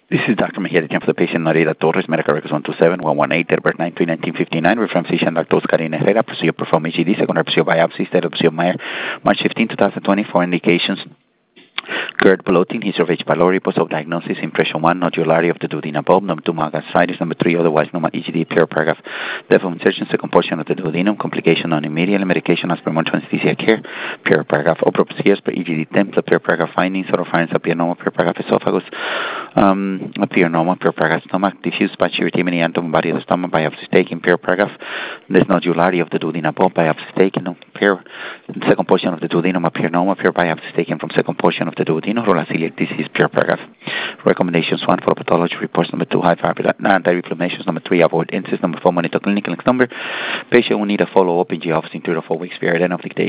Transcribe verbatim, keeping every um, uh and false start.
This is Doctor Mejia, the for the patient Nareda Torres, medical records one two seven one one eight, date of birth nine three nineteen fifty-nine, reference physician Doctor Karina Herrera, procedure perform E G D, secondary procedure biopsy, state of procedure March fifteenth, twenty twenty-four, indications. GERD bloating, history of H. pylori, post-op diagnosis, impression one, nodularity of the duodenum bulb, number two, mastocytosis, number three, otherwise normal E G D, pure paragraph, depth of insertion, second portion of the duodenum, complication on immediate medication, aspirin anesthesia care, pure paragraph, opera procedures per E G D template, pure paragraph findings, sort of findings appear normal, pure paragraph esophagus, um, appear normal, pure paragraph stomach, diffuse patchy erythema antum body of the stomach, biopsy taken, pure paragraph, there's nodularity of the duodenum bulb, biopsy taken, no, pure, second portion of the duodenum appear normal, pure biopsy taken from second portion of the duodenum, celiac disease, pure paragraph. Recommendations one for pathology reports, number two, high fiber anti-inflammations, number three, avoid incest, number four, monitor clinical number. Patient will need a follow-up in the office in three to four weeks period, end of the day.